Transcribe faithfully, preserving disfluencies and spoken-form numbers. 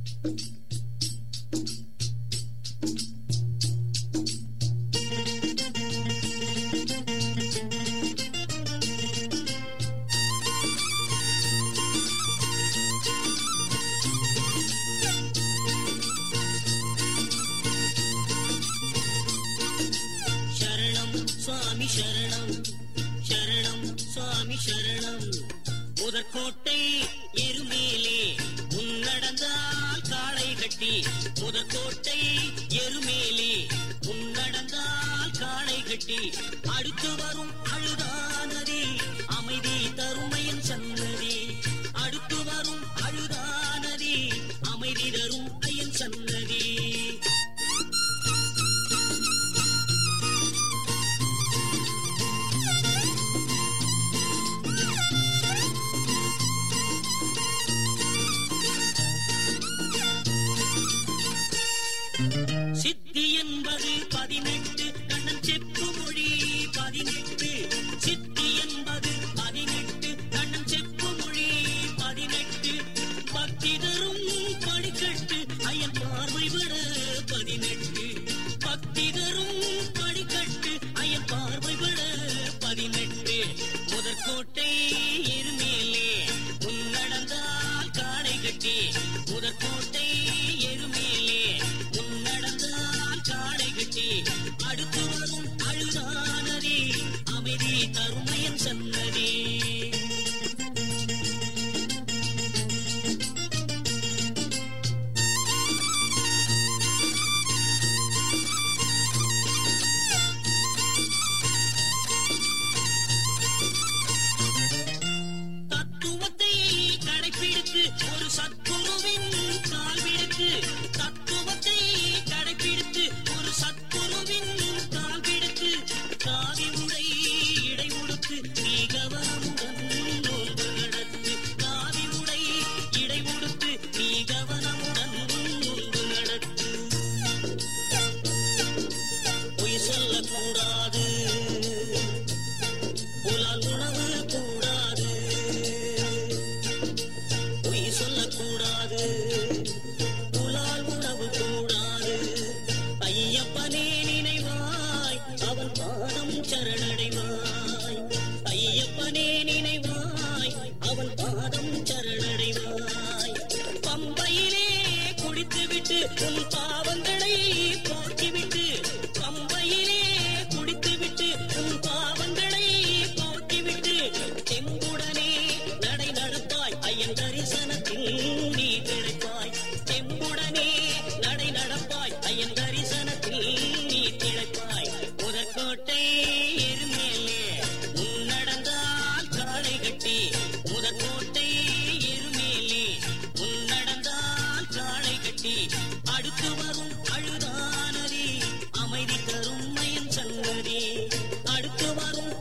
சுவாமி சரணம் சரணம் சுவாமி சரணம். முதற்கோட்டை எருமேலே முன்னடந்தால் காளை கட்டி, முதற்கோட்டை எருமேலே முன்னடந்தால் காளை கட்டி, அடுத்து வரும் அழுதானதி அமைதி தருமையின் சன்னதி, அடுத்து வரும் அழுதானதி அமைதி தரும் ஐயன் சன்னதி. சித்தி என்பது பதினெட்டு கண்ணன் செப்பு மொழி பதினெட்டு, சித்தி என்பது பதினெட்டு கண்ணன் செப்பு மொழி பதினெட்டு, பக்தி தரும் படிக்கட்டு ஐயன் பார்வை விட பதினெட்டு, பக்தி தரும் படிக்கட்டு ஐயன் பார்வை விட பதினெட்டு. முதற்கோட்டை எருமேலே முன்னடந்தால் காளை கட்டி, முதற்கோட்டை எருமேலே முன்னடந்தால் காளை கட்டி, அடுத்து வரும் அழுதானதி அமைதி தருமையின் சன்னதி. தத்துவத்தை கடைபிடித்து ஒரு சத்குருவின் கால் விடுத்து, தத்துவத்தை கடைபிடித்து ஒரு சத்குருவின் கால் விடுத்து, காவி உடை இடை உடுத்து நீ கவனமுடன் நோன்பு நடத்து, காவி உடை இடை உடுத்து நீ கவனமுடன் நோன்பு நடத்து. பொய் சொல்லக்கூடாது, புலால் உணவு கூடாது, பொய் சொல்லக்கூடாது, புலால் உணவு கூடாது. ஐயப்பனே நினைவாய் அவன் பாதம் சரணடைவாய், ஐயப்பனே நினைவாய் அவன் பாதம் சரணடைவாய். பம்பையிலே குடித்துவிட்டு உன் பாவங்களை போக்கிவிட்டு, பம்பையிலே குடித்துவிட்டு உன் பாவங்களை போக்கிவிட்டு, தெம்புடனே நடை நடப்பாய் ஐயன் தரிசனத்தில் நீ திளைப்பாய், தெம்புடனே நடை நடப்பாய் ஐயன் தரிசனத்தில் நீ திளைப்பாய். முதற்கோட்டை எருமேலே முன்னடந்தால் காளை கட்டி, முதற்கோட்டை எருமேலே முன்னடந்தால் காளை கட்டி, அடுத்து வரும் அழுதானதி அமைதி தரும் ஐயன் சன்னதி, அடுத்து வரும்